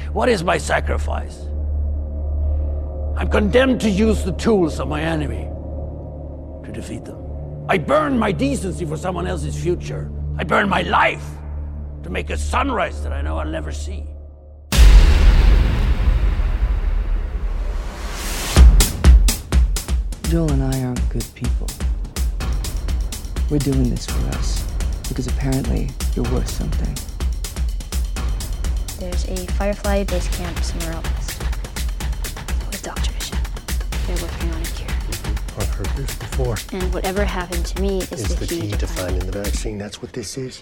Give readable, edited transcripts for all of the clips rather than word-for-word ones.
What is my sacrifice? I'm condemned to use the tools of my enemy to defeat them. I burn my decency for someone else's future. I burn my life to make a sunrise that I know I'll never see. Joel and I aren't good people. We're doing this for us because apparently you're worth something. There's a Firefly base camp somewhere out west with Dr. Bishop. They're working on a cure. I've heard this before. And whatever happened to me is It's the key to finding the vaccine. That's what this is.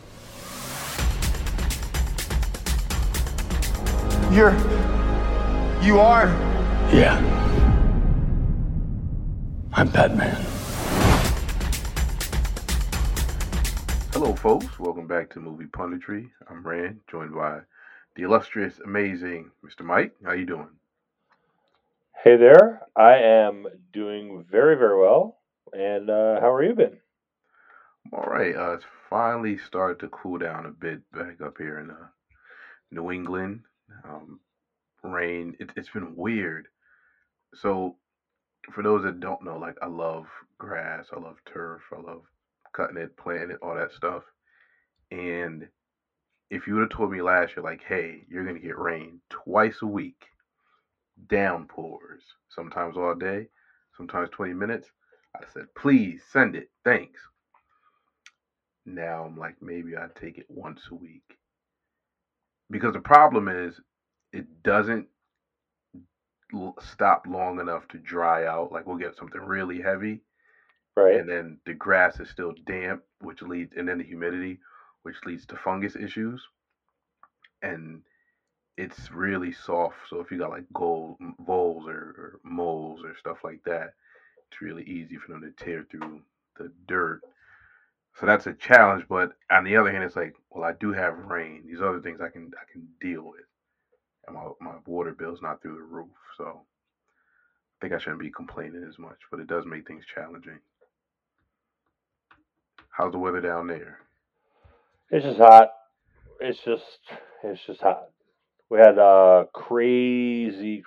You are? Yeah. I'm Batman. Hello, folks. Welcome back to Movie Punditry. I'm Rand, joined by the illustrious, amazing Mr. Mike. How you doing? Hey there. I am doing very, very well. And how are you been? I'm all right. It's finally started to cool down a bit back up here in New England. Rain. It's been weird. So, for those that don't know, like, I love grass, I love turf, I love cutting it, planting it, all that stuff. And if you would have told me last year, like, hey, you're going to get rain twice a week, downpours, sometimes all day, sometimes 20 minutes, I'd have said, please send it. Thanks. Now I'm like, maybe I'd take it once a week. Because the problem is, it doesn't stop long enough to dry out. Like, we'll get something really heavy, Right. and then the grass is still damp, and then the humidity, which leads to fungus issues, and it's really soft. So if you got like voles or moles or stuff like that, it's really easy for them to tear through the dirt. So that's a challenge. But on the other hand, it's like, well, I do have rain. These other things I can deal with, and my water bill's not through the roof. So I think I shouldn't be complaining as much, but it does make things challenging. How's the weather down there? It's just hot. It's just hot. We had a crazy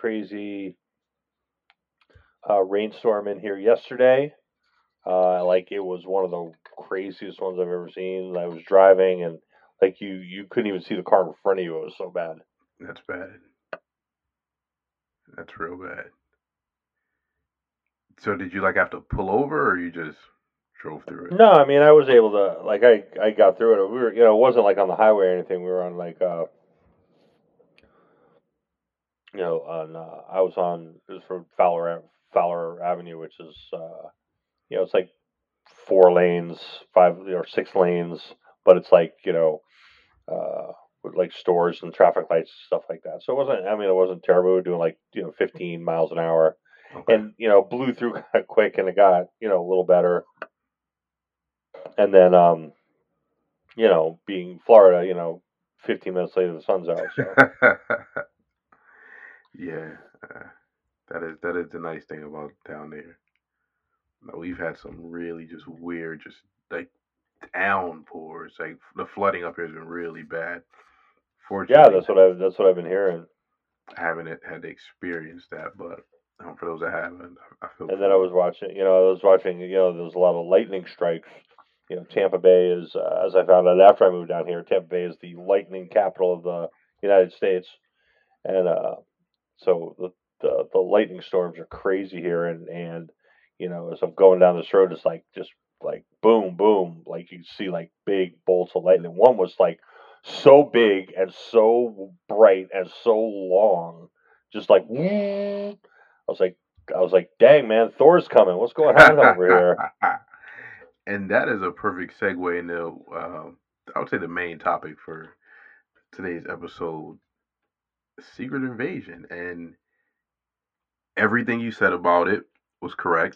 rainstorm in here yesterday. Like, it was one of the craziest ones I've ever seen. I was driving and like you couldn't even see the car in front of you. It was so bad. That's bad. That's real bad. So did you like have to pull over, or you just drove through it? No, I mean, I was able to, like, I got through it. We were, it wasn't like on the highway or anything. We were on like I was on, it was from Fowler Avenue, which is it's like 4 lanes, 5 or 6 lanes, but it's like, with like stores and traffic lights, stuff like that. So it wasn't terrible. We were doing like, 15 miles an hour. Okay. And, blew through kind of quick, and it got, a little better. And then, being Florida, 15 minutes later, the sun's out. So. Yeah, that is the nice thing about down there. We've had some really just weird, just like downpours. Like, the flooding up here has been really bad. Yeah, Fortunately, that's what I've been hearing. I haven't had to experience that, but for those that haven't, I feel. And then I was watching, there's a lot of lightning strikes. Tampa Bay is, as I found out after I moved down here, Tampa Bay is the lightning capital of the United States, and so the lightning storms are crazy here, and as I'm going down this road, it's like just like boom, boom, like you can see like big bolts of lightning. One was like so big and so bright and so long, just like I was like, dang, man, Thor's coming. What's going on over here? And that is a perfect segue into, I would say, the main topic for today's episode: Secret Invasion. And everything you said about it was correct.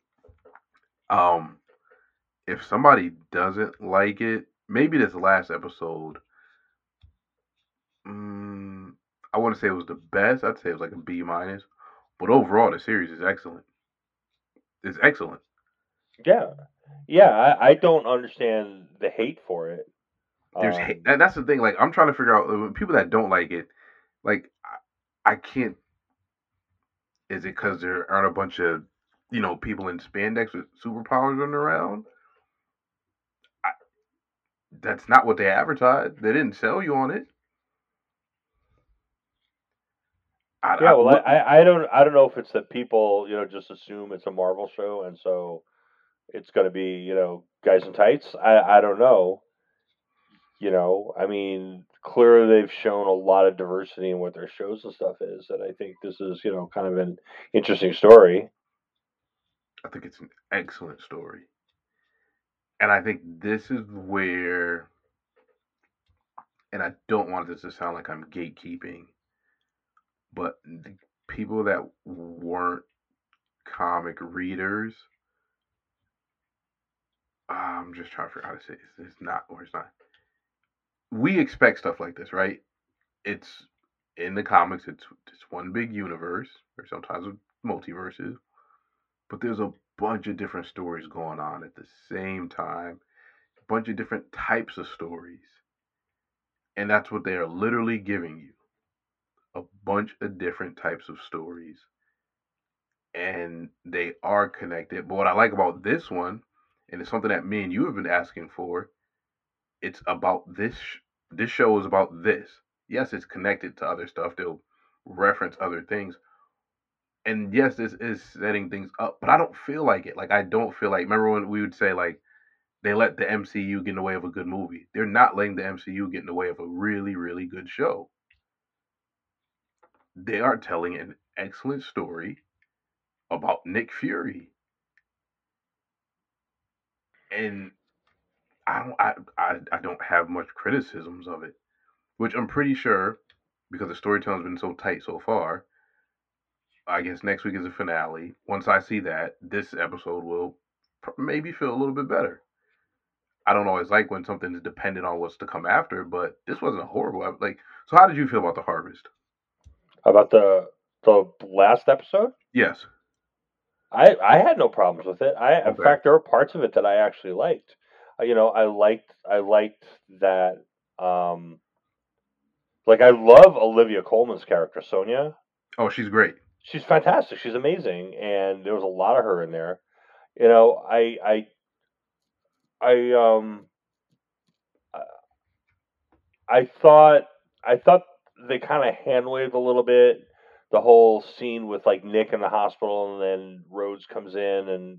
If somebody doesn't like it, maybe this last episode, I wouldn't say it was the best. I'd say it was like a B minus. But overall, the series is excellent. It's excellent. Yeah. I don't understand the hate for it. There's hate. That's the thing. Like, I'm trying to figure out people that don't like it. Like, I can't. Is it because there aren't a bunch of people in spandex with superpowers running around? I, that's not what they advertised. They didn't sell you on it. Yeah, well, Look, I don't know if it's that people just assume it's a Marvel show, and so it's going to be guys in tights. I don't know. I mean, clearly they've shown a lot of diversity in what their shows and stuff is, and I think this is kind of an interesting story. I think it's an excellent story, and I think this is where, and I don't want this to sound like I'm gatekeeping, but the people that weren't comic readers, I'm just trying to figure out how to say this. It's not, or it's not. We expect stuff like this, right? It's in the comics. It's one big universe, or sometimes with multiverses, but there's a bunch of different stories going on at the same time. A bunch of different types of stories, and that's what they are literally giving you. A bunch of different types of stories, and they are connected. But what I like about this one, and it's something that me and you have been asking for, it's about this. This show is about this. Yes, it's connected to other stuff. They'll reference other things, and yes, this is setting things up. But I don't feel like it. Like I don't feel like. Remember when we would say like they let the MCU get in the way of a good movie? They're not letting the MCU get in the way of a really, really good show. They are telling an excellent story about Nick Fury, and I don't have much criticisms of it, which I'm pretty sure because the storytelling's been so tight so far. I guess next week is the finale. Once I see that, this episode will maybe feel a little bit better. I don't always like when something is dependent on what's to come after, but this wasn't a horrible. Like, so how did you feel about the Harvest? About the last episode? Yes. I had no problems with it. In Okay. fact, there were parts of it that I actually liked. I liked that. Like I love Olivia Colman's character, Sonia. Oh, she's great. She's fantastic. She's amazing, and there was a lot of her in there. I thought they kind of hand waved a little bit the whole scene with like Nick in the hospital, and then Rhodes comes in, and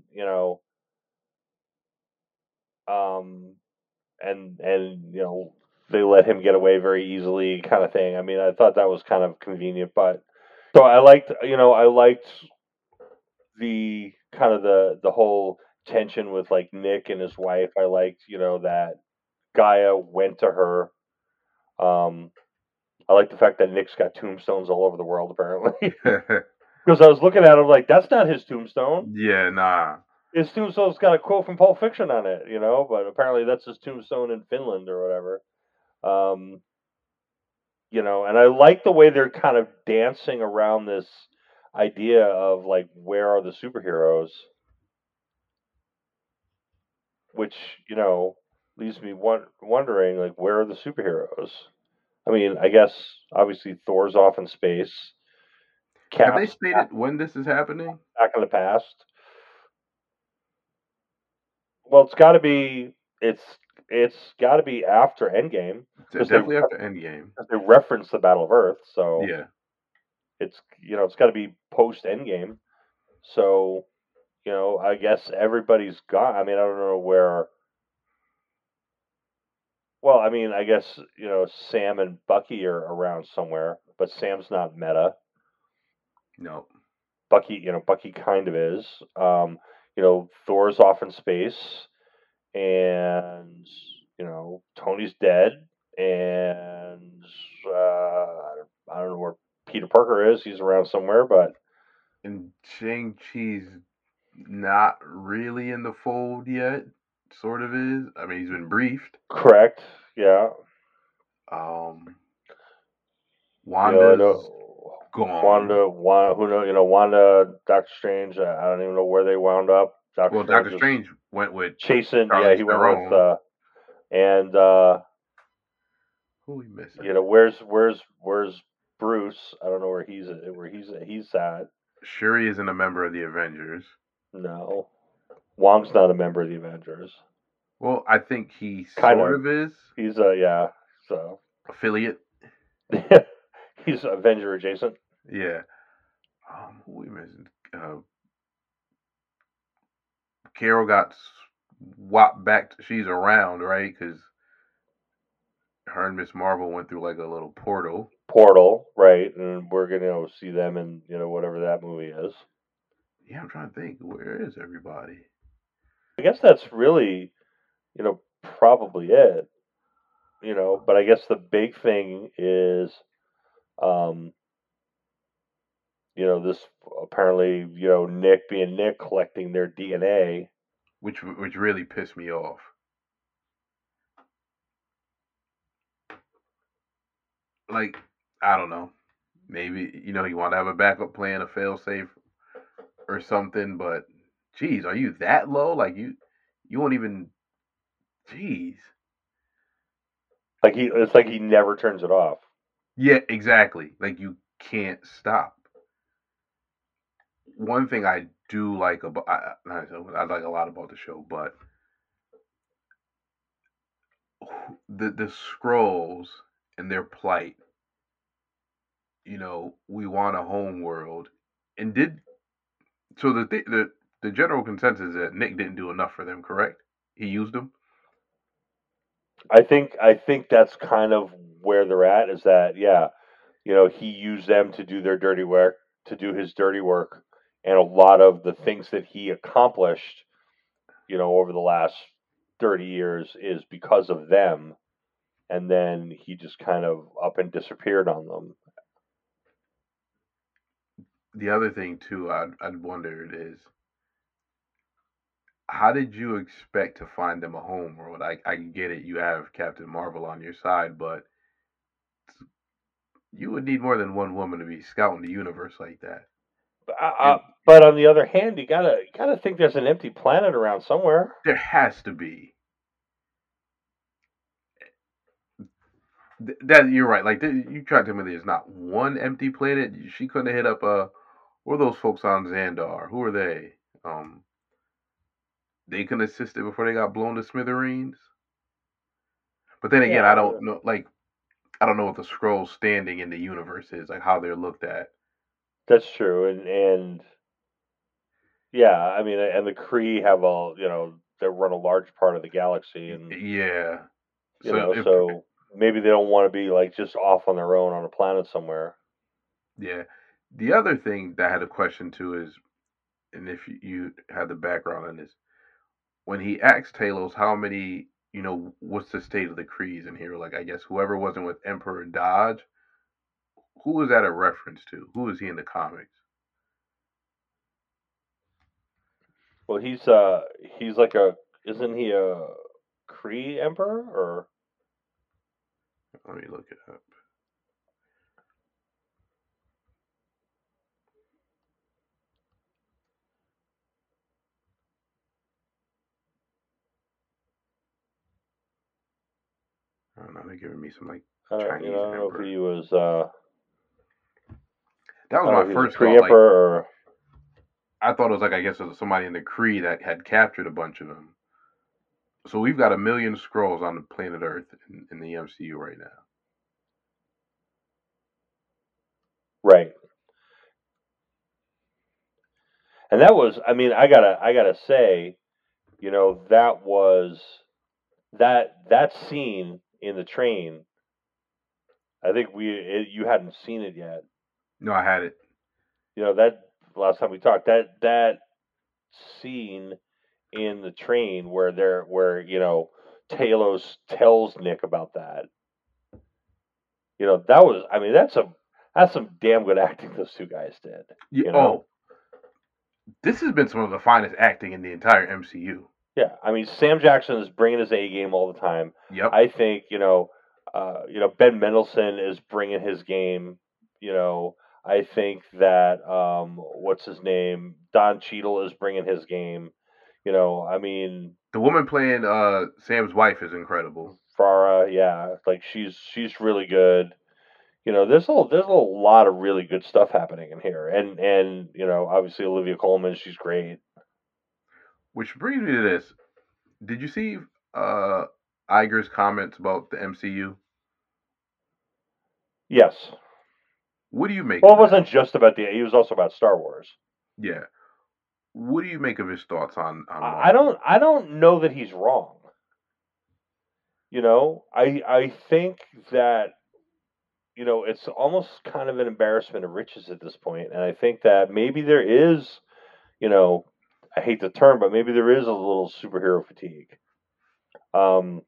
and they let him get away very easily, kind of thing. I mean, I thought that was kind of convenient, but so I liked the kind of the whole tension with like Nick and his wife. I liked that Gaia went to her. I like the fact that Nick's got tombstones all over the world, apparently. Because I was looking at him like, that's not his tombstone. Yeah, nah. His tombstone's got a quote from Pulp Fiction on it, but apparently that's his tombstone in Finland or whatever. And I like the way they're kind of dancing around this idea of like, where are the superheroes? Which, leaves me wondering, like, where are the superheroes? I mean, I guess obviously Thor's off in space. Have they stated when this is happening? Back in the past. Well, it's got to be. It's got to be after Endgame. Definitely after Endgame. They reference the Battle of Earth, so yeah, it's it's got to be post Endgame. So, I guess everybody's gone. I mean, I don't know where. Well, I mean, I guess Sam and Bucky are around somewhere, but Sam's not Meta. No. Bucky kind of is. Thor's off in space, and Tony's dead, and I don't know where Peter Parker is. He's around somewhere, but and Shang-Chi's not really in the fold yet. Sort of is. I mean, he's been briefed. Correct. Yeah. Wanda's gone. Wanda, who knows? Wanda, Doctor Strange. I don't even know where they wound up. Doctor Strange went with Chasen. Yeah, he went with. And who we missing? Where's Bruce. I don't know where he's at. Shuri isn't a member of the Avengers. No, Wong's not a member of the Avengers. Well, I think he Kind sort of. of is. He's a so Affiliate. he's Avenger adjacent. Yeah. Who we missing? Carol got swapped back. She's around, right? Because her and Miss Marvel went through like a little portal. Right? And we're gonna see them in whatever that movie is. Yeah, I'm trying to think. Where is everybody? I guess that's really, probably it. But I guess the big thing is, this apparently, Nick being Nick collecting their DNA, which really pissed me off. Like, I don't know. Maybe you want to have a backup plan, a fail safe, or something. But, geez, are you that low? Like you won't even. Jeez. It's like he never turns it off. Yeah, exactly. Like you can't stop. One thing I do like about I like a lot about the show, but the Skrulls and their plight. We want a home world, and so the general consensus is that Nick didn't do enough for them. Correct? He used them. I think that's kind of where they're at. Is that he used them to do their dirty work, to do his dirty work, and a lot of the things that he accomplished, over the last 30 years is because of them, and then he just kind of up and disappeared on them. The other thing too, I'd wondered is, how did you expect to find them a home world? I get it, you have Captain Marvel on your side, but you would need more than one woman to be scouting the universe like that. But on the other hand, you gotta think there's an empty planet around somewhere. There has to be. That you're right. Like you tried to tell me there's not one empty planet. She couldn't have hit up who are those folks on Xandar? Who are they? They couldn't assist it before they got blown to smithereens. But then again, I don't know. Like, I don't know what the Skrulls' standing in the universe is. Like how they're looked at. That's true, and yeah, I mean, and the Kree have they run a large part of the galaxy, and yeah, so maybe they don't want to be like just off on their own on a planet somewhere. Yeah. The other thing that I had a question too is, and if you had the background on this, when he asked Talos how many, what's the state of the Krees in here? Like, I guess whoever wasn't with Emperor Dodge, who was that a reference to? Who is he in the comics? Well, he's like isn't he a Kree emperor or? Let me look it up. I don't know. They're giving me some like Chinese I don't know if he was. That was my first Kree emperor. Like, I thought it was like, I guess it was somebody in the Kree that had captured a bunch of them. So we've got 1 million Skrulls on the planet Earth in the MCU right now. Right. And that was, I mean, I gotta say, that was that scene in the train. I think you hadn't seen it yet. No, I had it. That last time we talked, that scene in the train where Talos tells Nick about that. That was, I mean, that's some damn good acting those two guys did. Oh, this has been some of the finest acting in the entire MCU. Yeah, I mean, Sam Jackson is bringing his A game all the time. Yep. I think Ben Mendelsohn is bringing his game. I think that what's his name, Don Cheadle is bringing his game. I mean, the woman playing Sam's wife is incredible. Farah, yeah, like she's really good. there's a lot of really good stuff happening in here, and obviously Olivia Colman, she's great. Which brings me to this: did you see uh, Iger's comments about the MCU? Yes. What do you make Well, of it that? wasn't just about he was also about Star Wars. Yeah. What do you make of his thoughts on I Marvel? I don't know that he's wrong. I think that it's almost kind of an embarrassment of riches at this point, and I think that maybe there is, you know, I hate the term, but maybe there is a little superhero fatigue. Um,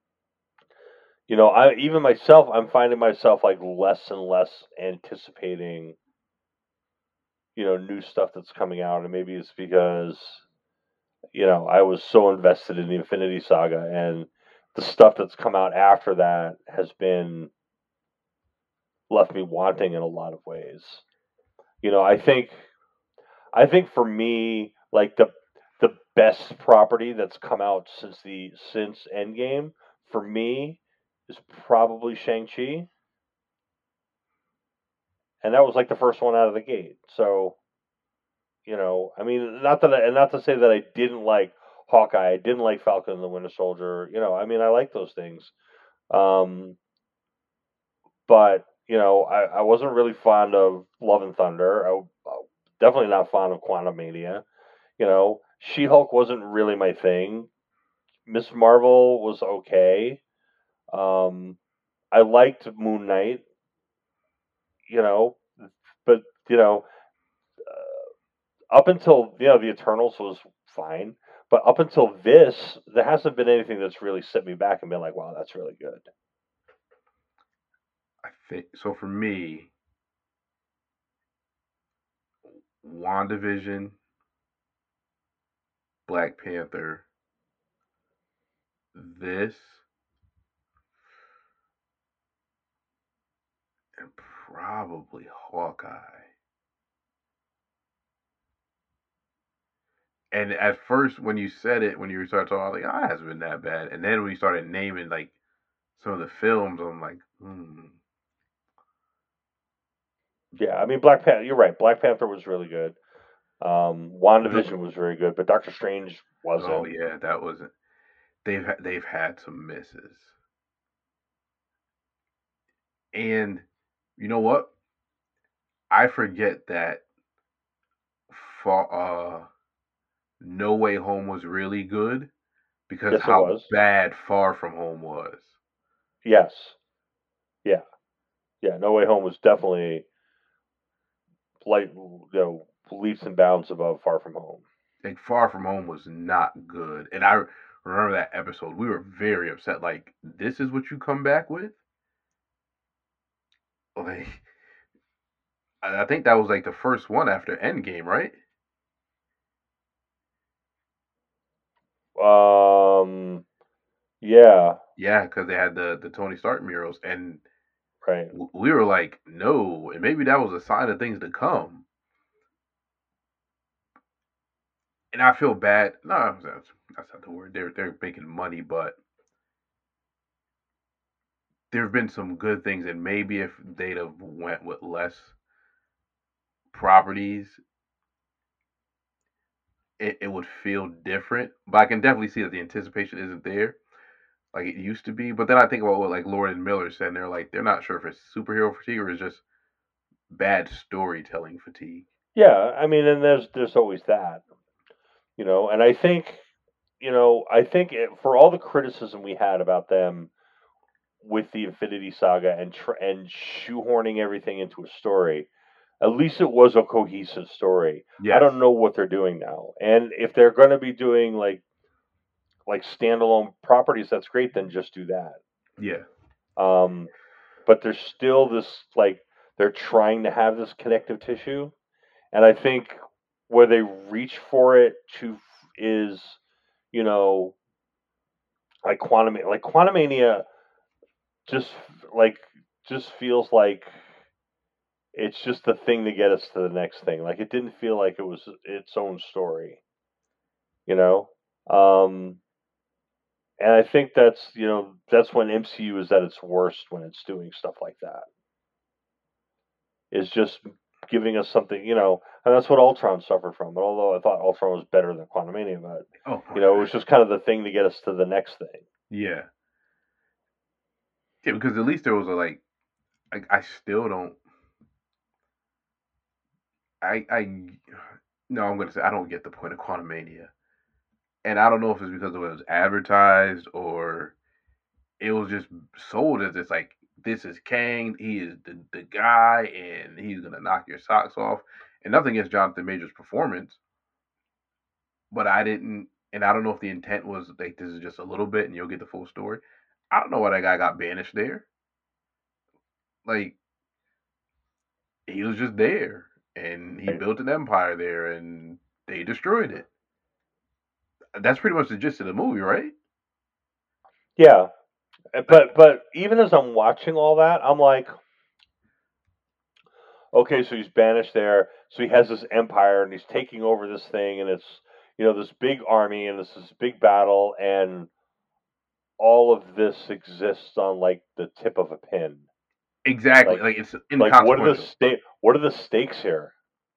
I even myself, I'm finding myself like less and less anticipating, new stuff that's coming out, and maybe it's because I was so invested in the Infinity Saga, and the stuff that's come out after that has been left me wanting in a lot of ways. I think for me, like the best property that's come out since Endgame for me is probably Shang-Chi, and that was like the first one out of the gate. So, I mean, not to say that I didn't like Hawkeye, I didn't like Falcon and the Winter Soldier. I mean, I like those things. Um, but I wasn't really fond of Love and Thunder. I definitely not fond of Quantum Mania. She Hulk wasn't really my thing. Miss Marvel was okay. Um, I liked Moon Knight. You know, but up until the Eternals was fine. But up until this, there hasn't been anything that's really set me back and been like, wow, that's really good. I think so. For me, WandaVision, Black Panther, this, and probably Hawkeye. And at first, when you said it, when you started talking, I was like, "Ah, it hasn't been that bad." And then when you started naming like some of the films, I'm like, Yeah, I mean, Black Panther. You're right. Black Panther was really good. The- WandaVision was very good, but Doctor Strange oh wasn't. yeah, that wasn't. They've had some misses, and you know what? I forget that for No Way Home was really good because Yes, it how was. bad Far From Home was. Yes. Yeah. Yeah. No Way Home was definitely like leaps and bounds above Far From Home. Like Far From Home was not good, and I remember that episode. We were very upset. Like, this is what you come back with? Like, I think that was like the first one after Endgame, right? Um. Yeah. Yeah, because they had the Tony Stark murals, and Right. we were like, no, and maybe that was a sign of things to come. And I feel bad. No, that's not the word. They're making money, but there have been some good things, and maybe if they'd have went with less properties, it would feel different. But I can definitely see that the anticipation isn't there like it used to be. But then I think about what like Lord and Miller said, and they're like they're not sure if it's superhero fatigue or it's just bad storytelling fatigue. Yeah. I mean, and there's always that, and I think for all the criticism we had about them with the Infinity Saga and shoehorning everything into a story, at least it was a cohesive story. I Yes. don't know what they're doing now, and if they're going to be doing like standalone properties, that's great. Then just do that. Yeah. But there's still this like they're trying to have this connective tissue, and I think where they reach for it to is you know like Quantumania just like just feels like it's just the thing to get us to the next thing. Like it didn't feel like it was its own story, you know. Um, and I think that's when MCU is at its worst when it's doing stuff like that. is just giving us something, and that's what Ultron suffered from. And although I thought Ultron was better than Quantumania, but Oh, it was just kind of the thing to get us to the next thing. yeah. Yeah, because at least there was I still don't. No, I'm gonna say I don't get the point of Quantumania, and I don't know if it's because of it was advertised or it was just sold as this is Kang, he is the guy, and he's gonna knock your socks off. And nothing against Jonathan Majors' performance, but I didn't, and I don't know if the intent was like this is just a little bit and you'll get the full story. I don't know why that guy got banished there. Like he was just there, and he built an empire there, and they destroyed it. That's pretty much the gist of the movie, right? Yeah, but even as I'm watching all that, I'm like, okay, so he's banished there, so he has this empire, and he's taking over this thing, and it's this big army, and this big battle, and all of this exists on like the tip of a pin. Exactly. Like it's inconsequential. What are the stakes here?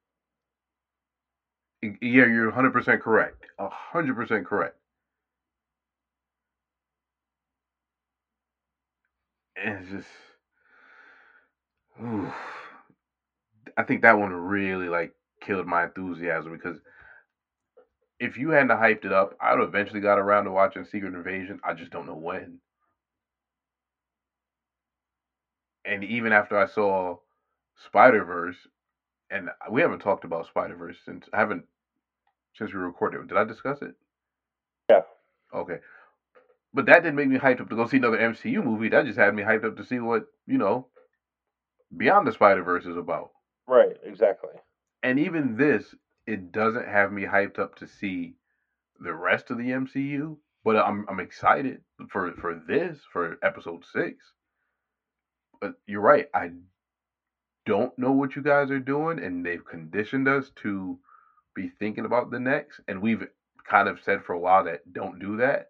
Yeah, you're 100% correct. 100% correct. And it's just, oof. I think that one really killed my enthusiasm because if you hadn't hyped it up, I would have eventually got around to watching Secret Invasion. I just don't know when. And even after I saw Spider-Verse, and we haven't talked about Spider-Verse since we recorded. Did I discuss it? Yeah. Okay. But that didn't make me hyped up to go see another MCU movie. That just had me hyped up to see what, Beyond the Spider-Verse is about. Right, exactly. And even this, it doesn't have me hyped up to see the rest of the MCU, but I'm excited for episode 6. But you're right, I don't know what you guys are doing, and they've conditioned us to be thinking about the next, and we've kind of said for a while that don't do that.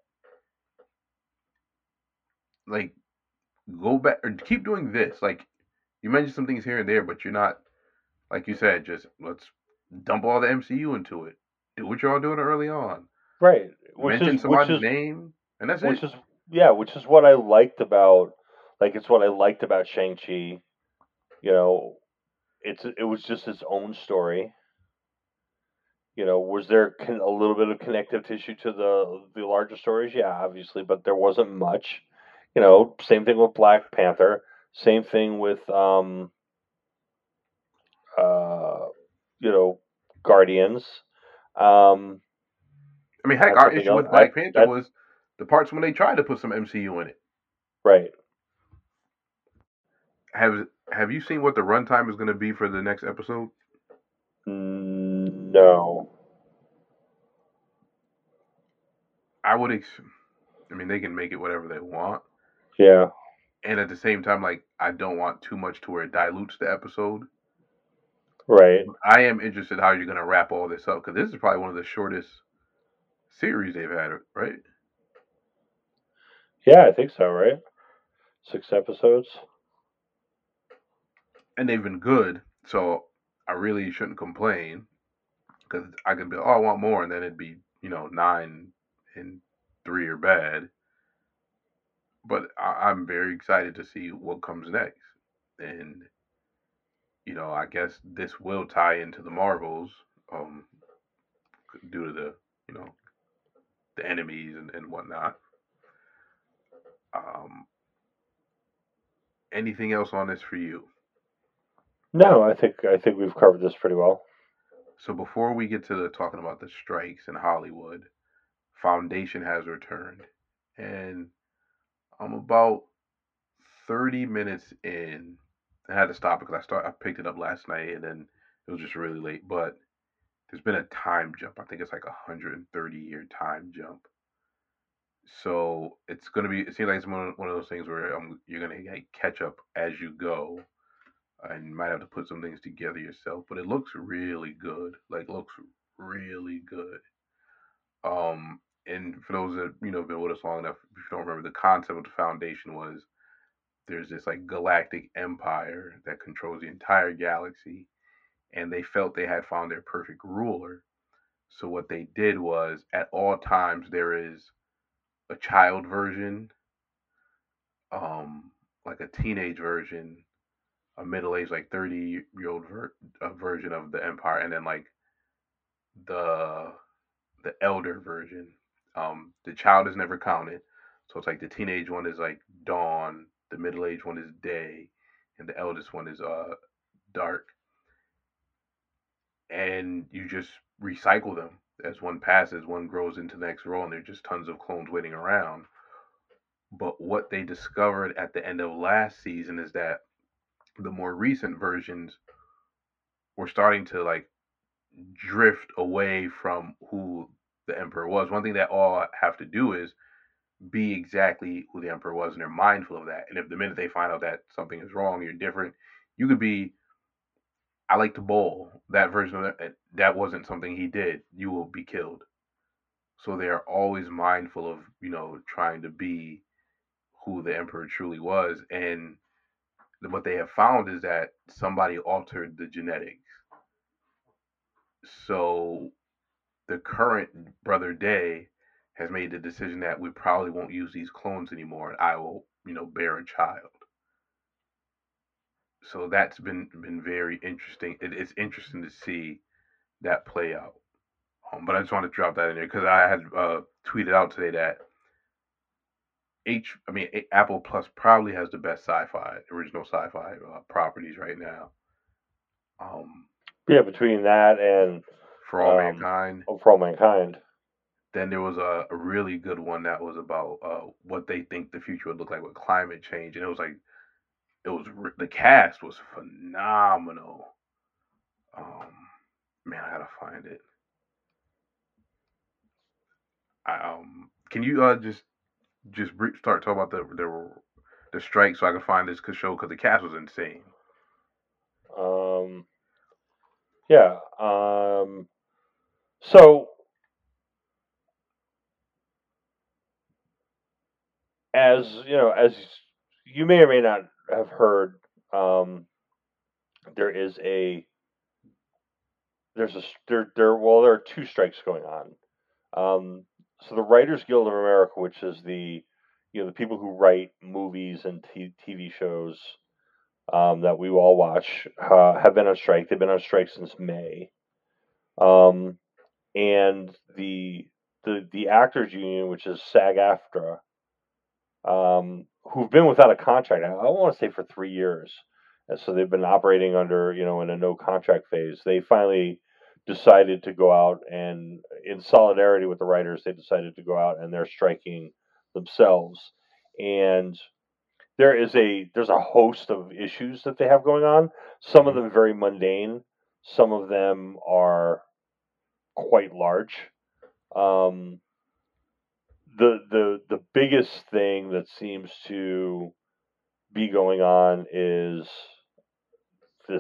Like, go back or keep doing this. Like, you mentioned some things here and there, but you're not, like you said, just let's dump all the MCU into it. Do what y'all doing early on. Right. Mention somebody's name, and that's it. Which is what I liked about, it's what I liked about Shang-Chi. It was just its own story. Was there a little bit of connective tissue to the larger stories? Yeah, obviously, but there wasn't much. Same thing with Black Panther. Same thing with Guardians. I mean, heck, our issue with Black Panther was the parts when they tried to put some MCU in it. Right. Have you seen what the runtime is going to be for the next episode? No. I mean, they can make it whatever they want. Yeah. And at the same time, I don't want too much to where it dilutes the episode. Right. I am interested how you're going to wrap all this up, because this is probably one of the shortest series they've had, right? Yeah, I think so, right? 6 episodes. And they've been good, so I really shouldn't complain, because I could be, I want more, and then it'd be, 9 and 3 are bad. But I'm very excited to see what comes next. And, I guess this will tie into the Marvels, due to the, the enemies and whatnot. Anything else on this for you? No, I think we've covered this pretty well. So before we get to talking about the strikes in Hollywood, Foundation has returned, and I'm about 30 minutes in. I had to stop because I picked it up last night, and then it was just really late. But there's been a time jump. I think it's like a 130-year time jump. So it's gonna be. It seems like it's one of those things where you're gonna catch up as you go, and you might have to put some things together yourself. But it looks really good. Looks really good. And for those that been with us long enough, if you don't remember, the concept of the Foundation was there's this like galactic empire that controls the entire galaxy, and they felt they had found their perfect ruler. So what they did was, at all times there is a child version, um, like a teenage version, a middle-aged like 30-year-old version of the empire, and then like the the elder version. The child is never counted, so it's like the teenage one is like dawn, the middle-aged one is day, and the eldest one is dark. And you just recycle them as one passes, one grows into the next role, and there's just tons of clones waiting around. But what they discovered at the end of last season is that the more recent versions were starting to like drift away from who the emperor was. One thing that all have to do is be exactly who the emperor was, and they're mindful of that. And if the minute they find out that something is wrong, you're different, you could be, I like to bowl. That version of that wasn't something he did. You will be killed. So they are always mindful of, trying to be who the emperor truly was. And what they have found is that somebody altered the genetics. So the current Brother Day has made the decision that we probably won't use these clones anymore, and I will, bear a child. So that's been very interesting. It's interesting to see that play out. But I just want to drop that in there because I had tweeted out today that Apple Plus probably has the best original sci-fi properties right now. Yeah, between that and For All Mankind. For All Mankind. Then there was a really good one that was about what they think the future would look like with climate change, and it was the cast was phenomenal. Man, I gotta find it. Can you just start talking about the strike so I can find this show because the cast was insane. Yeah. So as you may or may not have heard, there are two strikes going on. So the Writers Guild of America, which is the people who write movies and TV shows that we all watch, have been on strike. They've been on strike since May. And the Actors Union, which is SAG-AFTRA, who've been without a contract, I want to say for 3 years. And so they've been operating under, in a no contract phase. They finally decided to go out, and in solidarity with the writers, they decided to go out and they're striking themselves. And there's a host of issues that they have going on. Some of them very mundane. Some of them are quite large. The biggest thing that seems to be going on is this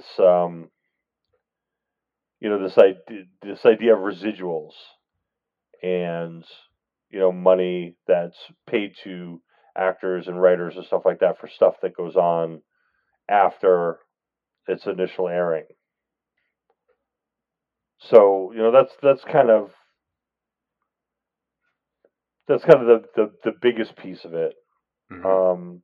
this idea of residuals and money that's paid to actors and writers and stuff like that for stuff that goes on after its initial airing. So that's kind of the biggest piece of it. Mm-hmm.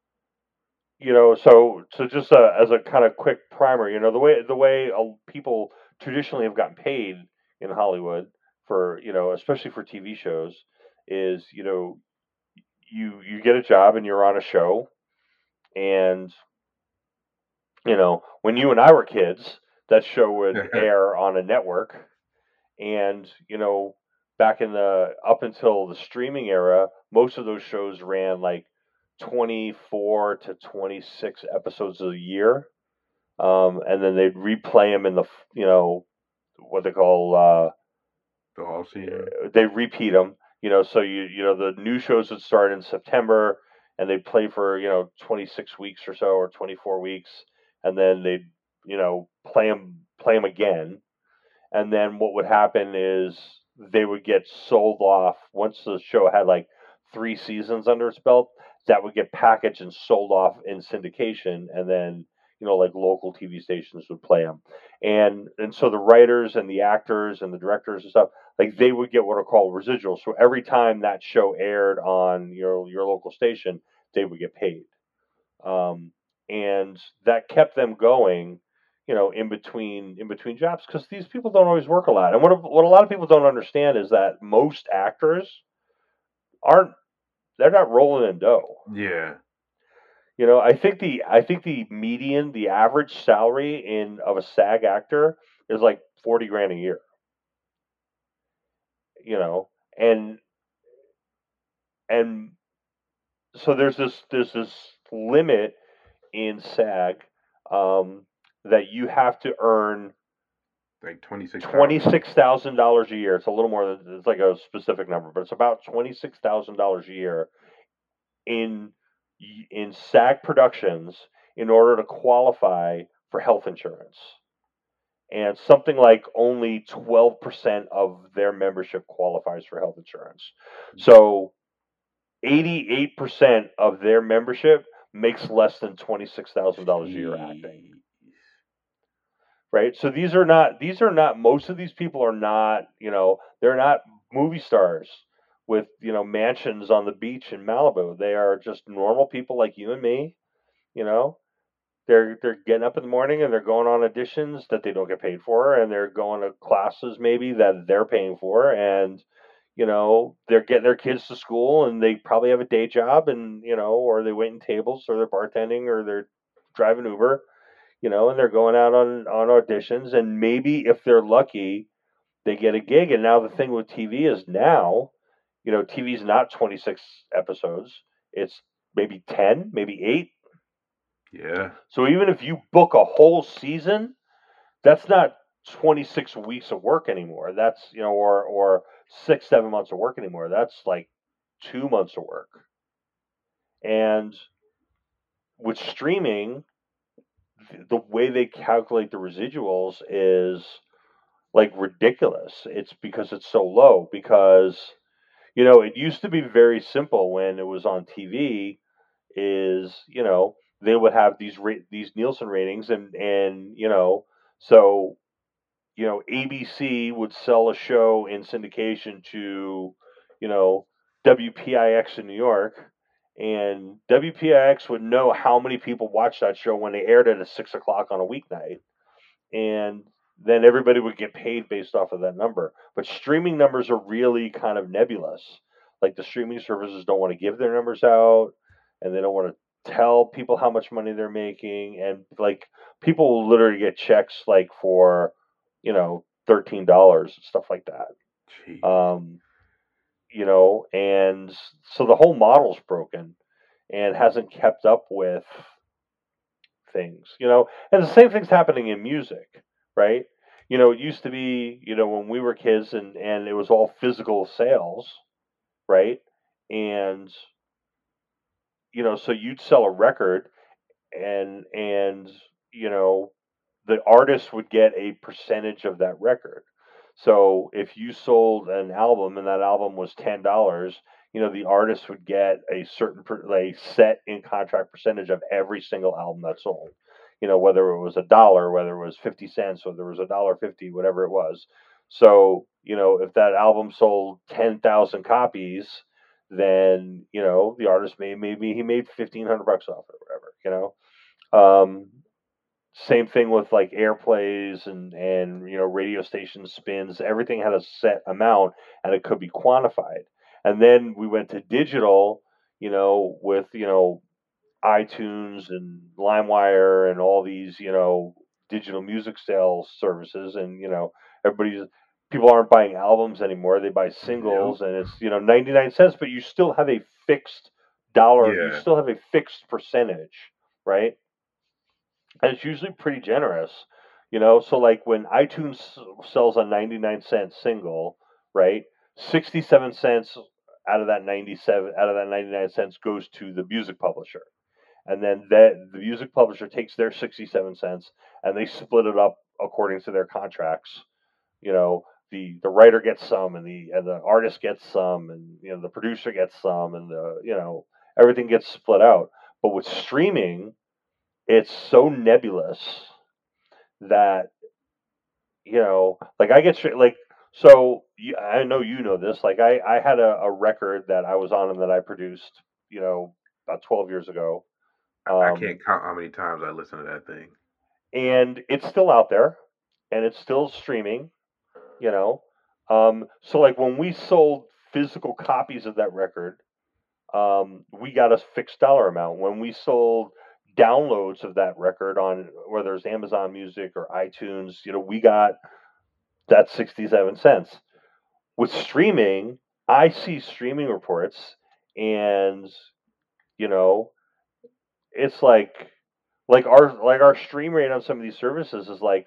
So just as a kind of quick primer, the way people traditionally have gotten paid in Hollywood for especially for TV shows is you get a job and you're on a show, and when you and I were kids, that show would air on a network, and back in up until the streaming era, most of those shows ran like 24 to 26 episodes a year, and then they'd replay them in the what they call the whole season. They repeat them, so the new shows would start in September and they'd play for 26 weeks or so, or 24 weeks, and then they'd play them again, and then what would happen is they would get sold off once the show had like 3 seasons under its belt. that would get packaged and sold off in syndication, and then like local TV stations would play them, and so the writers and the actors and the directors and stuff, like they would get what are called residuals. So every time that show aired on your local station, they would get paid, and that kept them going, in between jobs, because these people don't always work a lot. And what a lot of people don't understand is that most actors aren't they're not rolling in dough. Yeah. I think the median, the average salary of a SAG actor is like 40 grand a year. And and so there's this limit in SAG, that you have to earn Like $26,000 a year. It's a little more than, it's like a specific number, but it's about $26,000 a year in in SAG productions in order to qualify for health insurance. And something like only 12% of their membership qualifies for health insurance. So 88% of their membership makes less than $26,000 a year acting. Right? So these are not most of these people are not, they're not movie stars with, mansions on the beach in Malibu. They are just normal people like you and me, you know. They're getting up in the morning and they're going on auditions that they don't get paid for, and they're going to classes maybe that they're paying for, and they're getting their kids to school, and they probably have a day job, and or they waiting tables, or they're bartending, or they're driving Uber, and they're going out on auditions, and maybe if they're lucky, they get a gig. And now the thing with TV is now, TV's not 26 episodes. It's maybe 10, maybe 8. Yeah. So even if you book a whole season, that's not 26 weeks of work anymore. That's, or 6, 7 months of work anymore. That's like 2 months of work. And with streaming, the way they calculate the residuals is like ridiculous. It's because it's so low, because it used to be very simple when it was on TV, is they would have these Nielsen ratings, and so ABC would sell a show in syndication to WPIX in New York, and WPIX would know how many people watched that show when they aired it at 6 o'clock on a weeknight, and then everybody would get paid based off of that number. But streaming numbers are really kind of nebulous. Like, the streaming services don't want to give their numbers out, and they don't want to tell people how much money they're making, and like people will literally get checks like for $13, stuff like that. Jeez. And so the whole model's broken and hasn't kept up with things, and the same thing's happening in music, right? It used to be, when we were kids, and it was all physical sales, right? And so you'd sell a record, and the artist would get a percentage of that record. So if you sold an album and that album was $10, the artist would get a certain set in contract percentage of every single album that sold. Whether it was $1, whether it was 50 cents, whether it was $1.50, whatever it was. So if that album sold 10,000 copies, then the artist maybe he made $1,500 off it, or whatever. Same thing with like airplays and radio station spins. Everything had a set amount, and it could be quantified. And then we went to digital, with iTunes and LimeWire and all these digital music sales services, and people aren't buying albums anymore. They buy singles, and it's 99 cents, but you still have a fixed dollar. You Yeah. still have a fixed percentage, right? And it's usually pretty generous, So like when iTunes sells a 99-cent single, right? 67 cents out of that 99 cents goes to the music publisher, and then the music publisher takes their 67 cents and they split it up according to their contracts. The writer gets some, and the artist gets some, and the producer gets some, and everything gets split out. But with streaming, it's so nebulous that like I get like so. I know you know this. Like I had a record that I was on and that I produced, about 12 years ago. I can't count how many times I listen to that thing. And it's still out there, and it's still streaming. You know, so like when we sold physical copies of that record, we got a fixed dollar amount. When we sold downloads of that record on whether it's Amazon Music or iTunes, we got that 67 cents. With streaming, I see streaming reports, and you know, it's like our stream rate on some of these services is like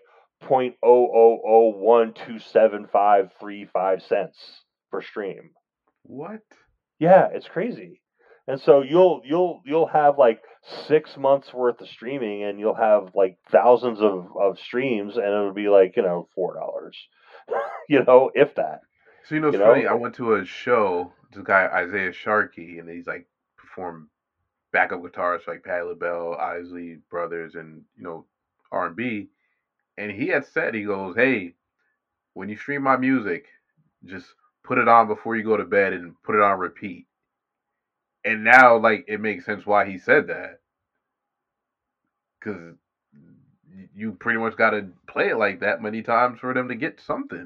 0.000127535 cents per stream. What? Yeah, it's crazy. And so you'll have like 6 months worth of streaming, and you'll have like thousands of streams, and it'll be like $4, if that. So it's funny. I went to a show. This guy Isaiah Sharkey, and he's like performed backup guitarists like Patti LaBelle, Isley Brothers, and R&B. And he had said, he goes, "Hey, when you stream my music, just put it on before you go to bed and put it on repeat." And now, like, it makes sense why he said that, because you pretty much got to play it like that many times for them to get something.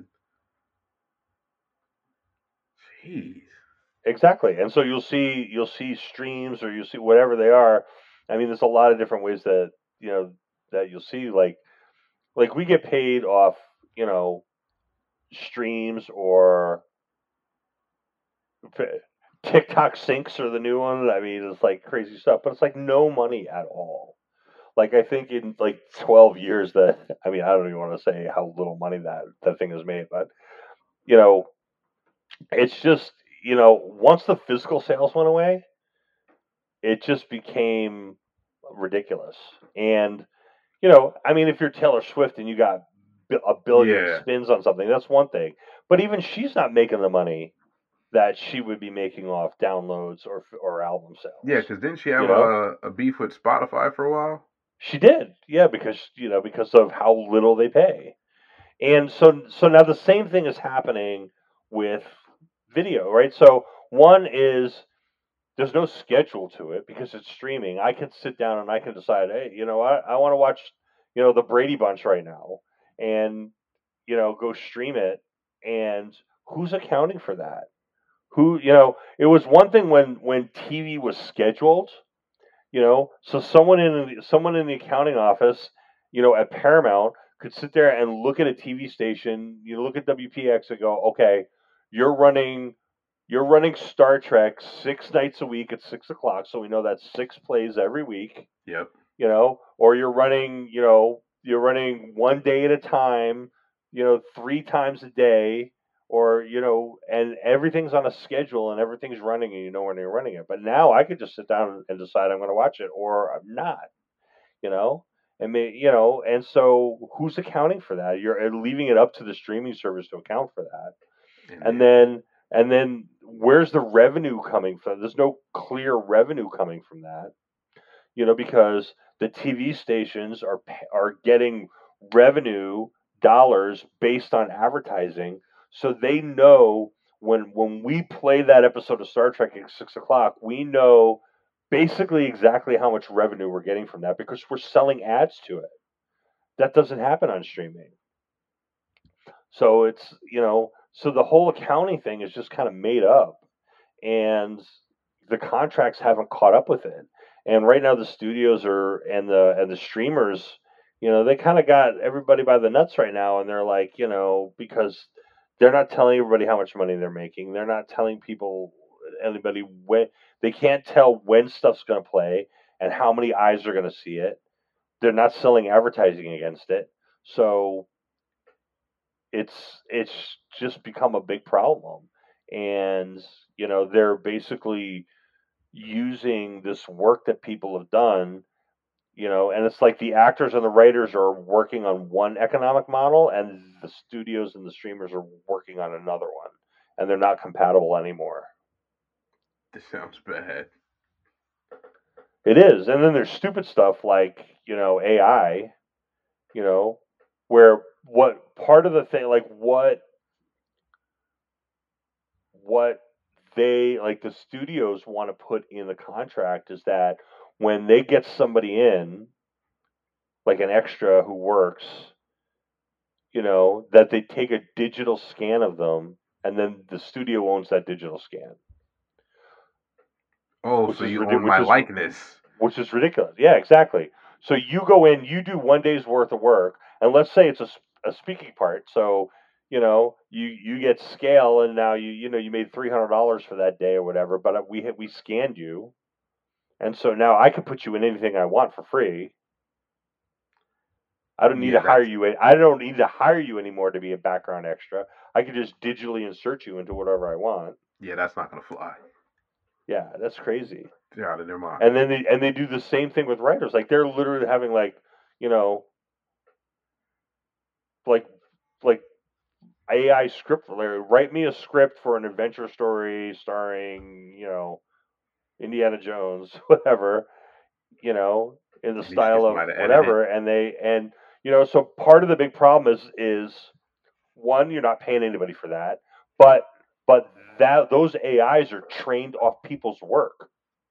Jeez. Exactly. And so you'll see streams, or you'll see whatever they are. I mean, there's a lot of different ways that that you'll see, like we get paid off streams, or TikTok syncs are the new one. I mean, it's like crazy stuff, but it's like no money at all. Like I think in like 12 years that, I mean, I don't even want to say how little money that thing has made, but it's just, once the physical sales went away, it just became ridiculous. And, I mean, if you're Taylor Swift and you got a billion spins on something, that's one thing. But even she's not making the money that she would be making off downloads or album sales. Yeah, because didn't she have a beef with Spotify for a while? She did, yeah, because of how little they pay. And so now the same thing is happening with video, right? So one is there's no schedule to it because it's streaming. I can sit down and I can decide, hey, I want to watch, the Brady Bunch right now, and go stream it. And who's accounting for that? It was one thing when TV was scheduled, so someone in the accounting office, at Paramount could sit there and look at a TV station, look at WPX and go, okay, you're running Star Trek 6 nights a week at 6 o'clock, so we know that's 6 plays every week. Yep. Or you're running one day at a time, 3 times a day, or and everything's on a schedule and everything's running, and when you're running it. But now I could just sit down and decide I'm going to watch it or I'm not. And so who's accounting for that? You're leaving it up to the streaming service to account for that. And then where's the revenue coming from? There's no clear revenue coming from that, because the TV stations are getting revenue dollars based on advertising, so they know when we play that episode of Star Trek at 6 o'clock, we know basically exactly how much revenue we're getting from that because we're selling ads to it. That doesn't happen on streaming. So it's, so the whole accounting thing is just kind of made up, and the contracts haven't caught up with it. And right now the studios and the streamers, they kind of got everybody by the nuts right now, and they're like, because they're not telling everybody how much money they're making. They're not telling anybody when. They can't tell when stuff's going to play and how many eyes are going to see it. They're not selling advertising against it. So it's just become a big problem. And, they're basically using this work that people have done, and it's like the actors and the writers are working on one economic model, and the studios and the streamers are working on another one, and they're not compatible anymore. This sounds bad. It is, and then there's stupid stuff like AI, where what part of the thing, like what they like the studios want to put in the contract is that when they get somebody in, like an extra who works, that they take a digital scan of them, and then the studio owns that digital scan, Oh, which so is you own my likeness. which is ridiculous. Yeah, exactly. So you go in, you do one day's worth of work, and let's say it's a speaking part. So you get scale, and now you made $300 for that day or whatever. But we scanned you, and so now I can put you in anything I want for free. I don't need Yeah, to hire that's you. I don't need to hire you anymore to be a background extra. I can just digitally insert you into whatever I want. that's not gonna fly. Yeah, that's crazy. They're out of their mind. And then they do the same thing with writers. Like they're literally having you know like like AI script. Like, write me a script for an adventure story starring Indiana Jones, whatever, in the And you should get style of somebody to edit it. whatever. So part of the big problem is one, you're not paying anybody for that, but that those AIs are trained off people's work.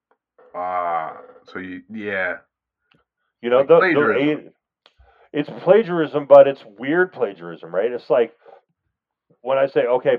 So yeah, like The plagiarism. it's plagiarism, but it's weird plagiarism, right? It's like when I say, okay,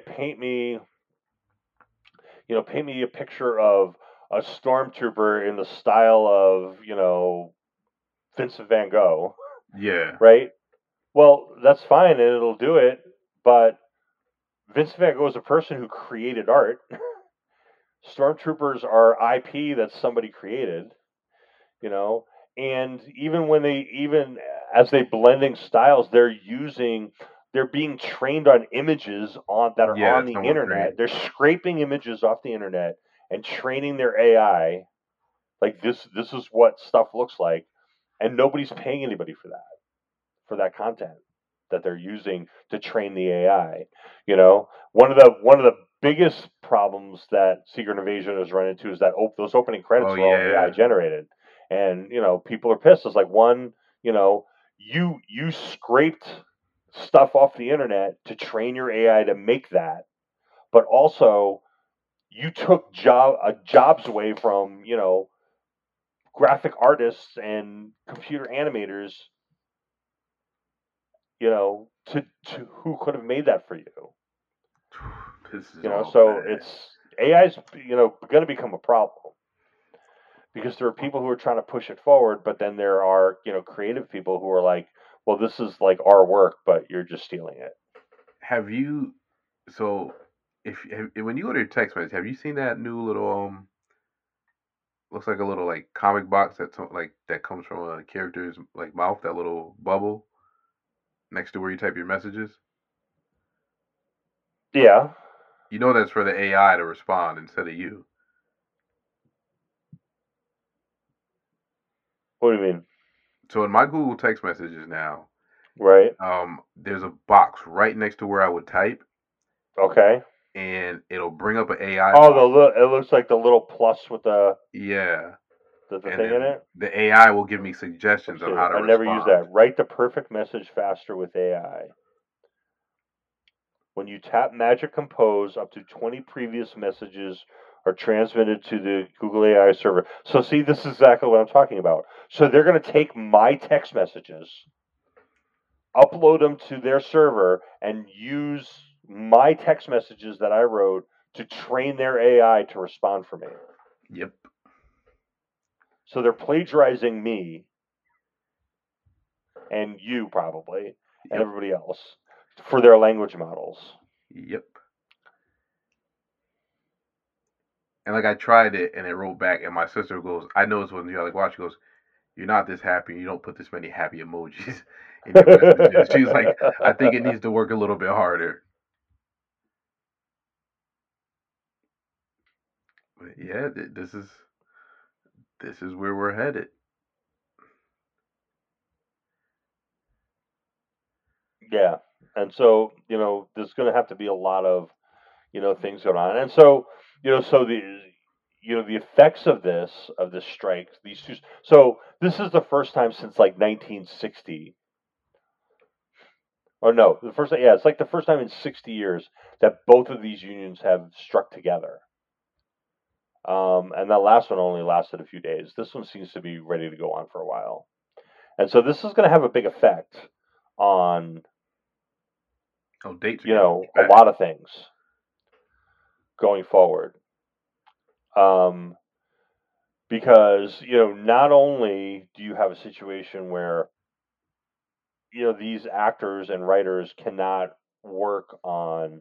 paint me a picture of a stormtrooper in the style of, Vincent Van Gogh, Yeah, right? Well, that's fine and it'll do it, but Vincent Van Gogh is a person who created art. Stormtroopers are IP that somebody created, you know, and even as they blending styles, they're being trained on images that are yeah, on the someone internet. created. They're scraping images off the internet and training their AI like this is what stuff looks like, and nobody's paying anybody for that content that they're using to train the AI. One of the biggest problems that Secret Invasion has run into is that those opening credits Oh are all AI yeah, generated, and people are pissed. It's like one, you scraped stuff off the internet to train your AI to make that, but also you took jobs away from graphic artists and computer animators, to who could have made that for you. this is all So bad. it's AI's going to become a problem because there are people who are trying to push it forward, but then there are creative people who are like, well, this is like our work, but you're just stealing it. Have you? So, when you go to your text message, have you seen that new little looks like a little like comic box like that comes from a character's like mouth, that little bubble next to where you type your messages? Yeah. You know that's for the AI to respond instead of you. What do you mean? So in my Google text messages now, Right. there's a box right next to where I would type, Okay. and it'll bring up an AI Oh, box. it looks like the little plus with the Yeah, and thing in then it. the AI will give me Let's suggestions on see. how to I never use respond. that. Write the perfect message faster with AI. When you tap Magic Compose, up to 20 previous messages are transmitted to the Google AI server. So, see, this is exactly what I'm talking about. So, they're going to take my text messages, upload them to their server, and use my text messages that I wrote to train their AI to respond for me. Yep. So, they're plagiarizing me and you probably and Yep. everybody else for their language models. Yep. And like I tried it and it rolled back, and my sister goes, "I know it's when you're like watch." She goes, "You're not this happy. You don't put this many happy emojis in your messages." She's like, "I think it needs to work a little bit harder." But yeah, this is where we're headed. Yeah. And so, there's going to have to be a lot of, things going on. And so, so the effects of this strike, these two. So this is the first time since like 1960. Or no, it's like the first time in 60 years that both of these unions have struck together. And that last one only lasted a few days. This one seems to be ready to go on for a while. And so this is going to have a big effect on, dates. A lot of things going forward. Because, not only do you have a situation where, these actors and writers cannot work on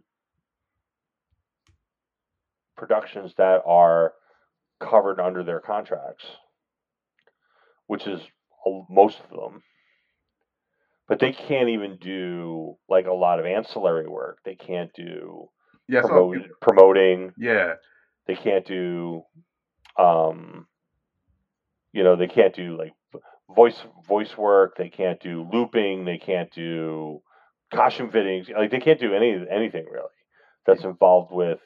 productions that are covered under their contracts, which is most of them. But they can't even do like a lot of ancillary work. They can't do promoting. Yeah. They can't do, they can't do like voice work. They can't do looping. They can't do costume fittings. Like they can't do anything really that's involved with,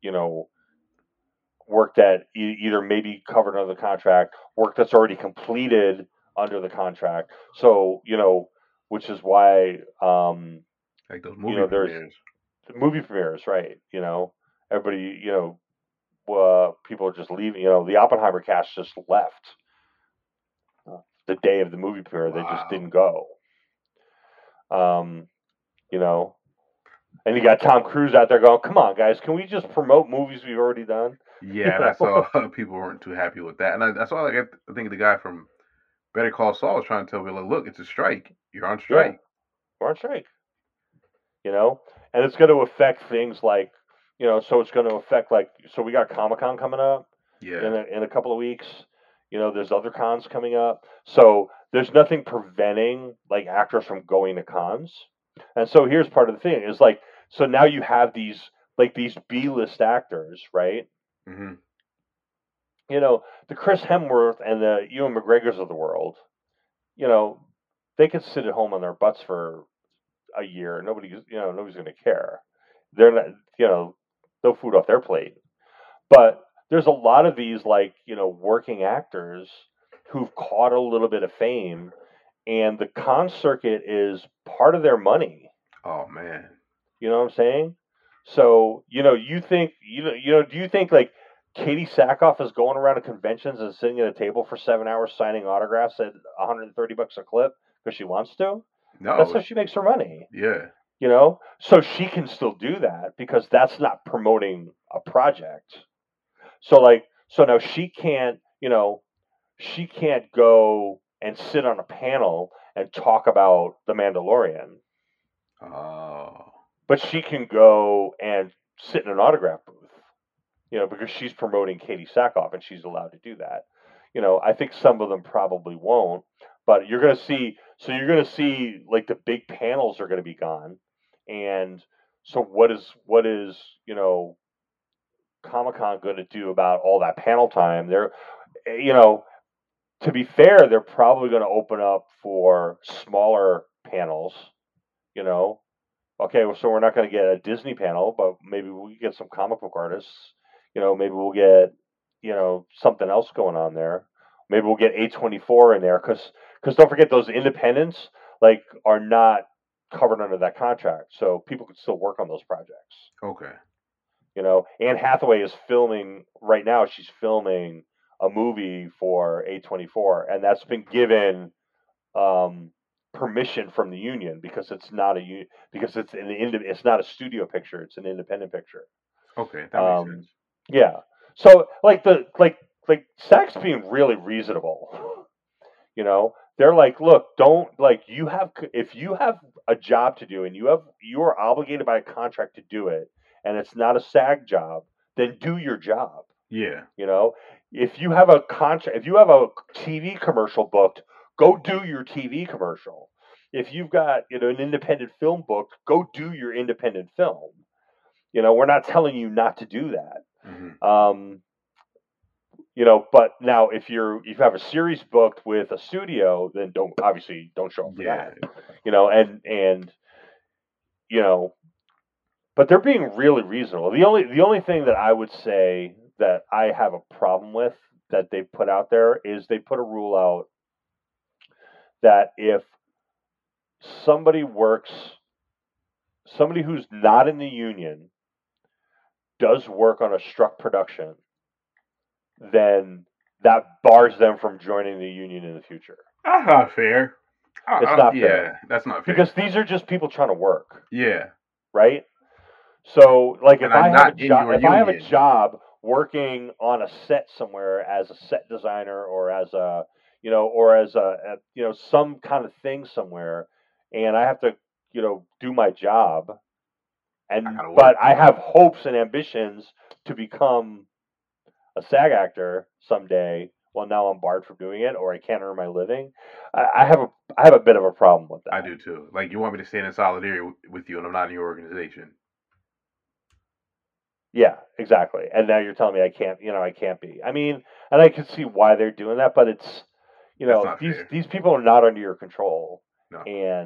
work that either may be covered under the contract, work that's already completed under the contract. So, which is why, like those movie premieres. Movie premieres, right? Everybody, people are just leaving. The Oppenheimer cast just left the day of the movie premiere. Wow. They just didn't go. And you got Tom Cruise out there going, "Come on, guys, can we just promote movies we've already done?" Yeah, and I saw people weren't too happy with that, and I saw I think the guy from Better Call Saul was trying to tell me, like, "Look, it's a strike. You're on strike. Yeah, we're on strike." And it's going to affect things like, so it's going to affect so we got Comic-Con coming up. Yeah. In a couple of weeks. There's other cons coming up. So there's nothing preventing like actors from going to cons. And so here's part of the thing is like, so now you have these B-list actors, right? Mm-hmm. The Chris Hemsworth and the Ewan McGregors of the world, they could sit at home on their butts for a year. Nobody's going to care. They're not, no food off their plate. But there's a lot of these working actors who've caught a little bit of fame, and the con circuit is part of their money. Oh man. You know what I'm saying? So, you think, do you think like Katie Sackhoff is going around to conventions and sitting at a table for 7 hours signing autographs at $130 a clip because she wants to? No. That's how she makes her money. Yeah. So she can still do that because that's not promoting a project. So now she can't go and sit on a panel and talk about The Mandalorian. Oh. But she can go and sit in an autograph booth, because she's promoting Katie Sackhoff and she's allowed to do that. I think some of them probably won't, but you're going to see like the big panels are going to be gone. And so what is Comic-Con going to do about all that panel time? They're, to be fair, they're probably going to open up for smaller panels, Okay, so we're not going to get a Disney panel, but maybe we'll get some comic book artists. Maybe we'll get, something else going on there. Maybe we'll get A24 in there because don't forget those independents are not covered under that contract, so people can still work on those projects. Okay. Anne Hathaway is filming right now. She's filming a movie for A24, and that's been given permission from the union because it's not it's not a studio picture. It's an independent picture. Okay, that makes sense. Yeah. So SAG's being really reasonable. They're like, look, if you have a job to do and you are obligated by a contract to do it, and it's not a SAG job, then do your job. Yeah. If you have a contract, if you have a TV commercial booked, go do your TV commercial. If you've got an independent film booked, go do your independent film. We're not telling you not to do that. Mm-hmm. But now if you have a series booked with a studio, then don't show up for that. But they're being really reasonable. The only thing that I would say that I have a problem with that they put out there is they put a rule out that if somebody who's not in the union does work on a struck production, then that bars them from joining the union in the future. That's not fair. It's not yeah, fair. That's not fair. Because these are just people trying to work, yeah, right? So, like, if And I'm I have not a in job, your if I have a union. job working on a set somewhere as a set designer or as a, some kind of thing somewhere, and I have to, do my job, I gotta work. but I have hopes and ambitions to become a SAG actor someday. Well, now I'm barred from doing it, or I can't earn my living. I have a bit of a problem with that. I do too. Like, you want me to stand in solidarity with you, and I'm not in your organization. Yeah, exactly. And now you're telling me I can't be. I mean, and I can see why they're doing that, but it's, That's not these fair. these people are not under your control. No.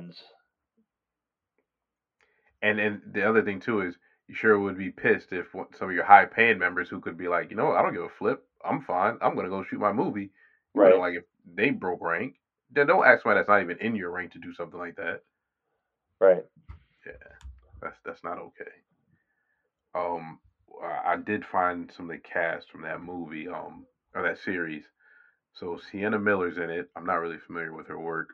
And the other thing too is, you sure would be pissed if some of your high paying members who could be like, I don't give a flip. I'm fine. I'm gonna go shoot my movie. Right. Like, if they broke rank, then don't ask somebody that's not even in your rank to do something like that. Right. Yeah, that's not okay. I did find some of the cast from that movie, or that series. So Sienna Miller's in it. I'm not really familiar with her work.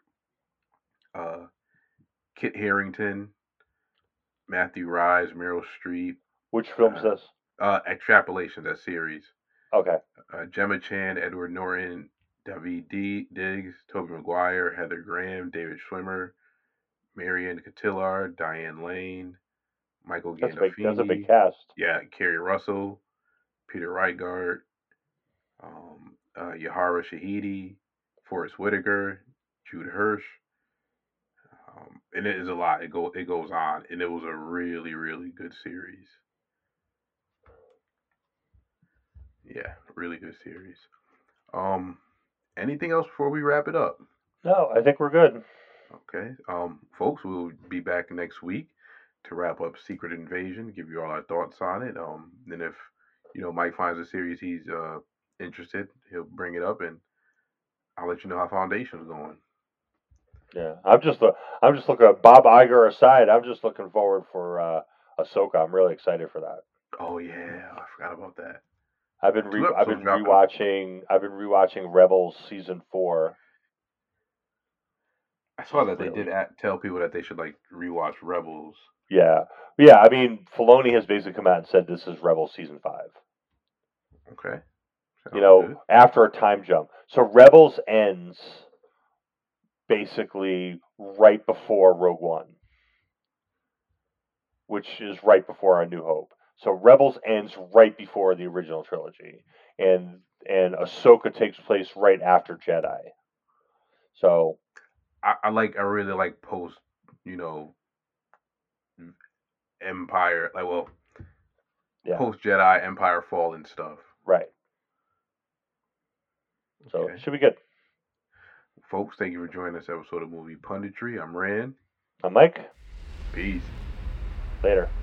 Kit Harington, Matthew Rhys, Meryl Streep. Which film's this? Extrapolation, that series. Okay. Gemma Chan, Edward Norton, David Diggs, Tobey Maguire, Heather Graham, David Schwimmer, Marion Cotillard, Diane Lane, Michael Gandolfini. That's a big cast. Yeah, Kerry Russell, Peter Reitgart, Yahara Shahidi, Forrest Whitaker, Jude Hirsch. And it is a lot. It goes on, and it was a really, really good series. Yeah, really good series. Anything else before we wrap it up? No, I think we're good. Okay. Folks, we'll be back next week to wrap up Secret Invasion, give you all our thoughts on it. And if Mike finds a series he's interested, he'll bring it up, and I'll let you know how Foundation's going. Yeah, I'm just looking at Bob Iger aside. I'm just looking forward for Ahsoka. I'm really excited for that. Oh yeah, I forgot about that. I've been rewatching Rebels season 4. I saw that they did tell people that they should rewatch Rebels. Yeah. I mean, Filoni has basically come out and said this is Rebels season 5. Okay. Sounds good. After a time jump. So Rebels ends basically right before Rogue One, which is right before A New Hope. So Rebels ends right before the original trilogy, and Ahsoka takes place right after Jedi. So I really like post, Empire, post Jedi Empire Fall and stuff. Right. So it should be good. Folks, thank you for joining this episode of Movie Punditry. I'm Rand. I'm Mike. Peace. Later.